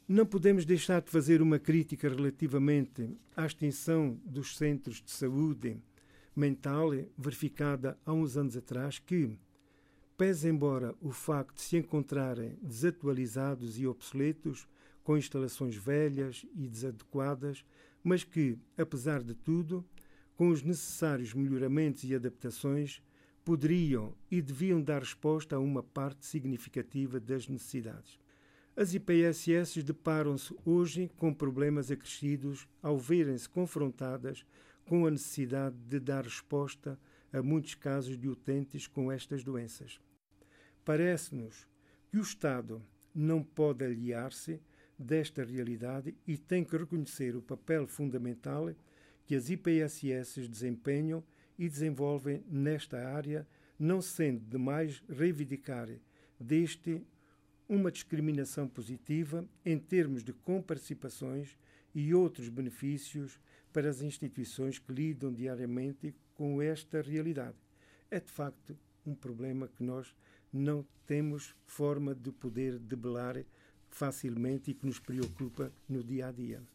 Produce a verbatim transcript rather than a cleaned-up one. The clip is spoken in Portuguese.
Não podemos deixar de fazer uma crítica relativamente à extinção dos centros de saúde mental verificada há uns anos atrás que, pese embora o facto de se encontrarem desatualizados e obsoletos, com instalações velhas e desadequadas, mas que, apesar de tudo, com os necessários melhoramentos e adaptações, poderiam e deviam dar resposta a uma parte significativa das necessidades. As I P S S deparam-se hoje com problemas acrescidos ao verem-se confrontadas com a necessidade de dar resposta a muitos casos de utentes com estas doenças. Parece-nos que o Estado não pode aliar-se desta realidade e tem que reconhecer o papel fundamental que as I P S S desempenham e desenvolvem nesta área, não sendo demais reivindicar deste uma discriminação positiva em termos de comparticipações e outros benefícios para as instituições que lidam diariamente com esta realidade. É de facto um problema que nós não temos forma de poder debelar facilmente e que nos preocupa no dia a dia.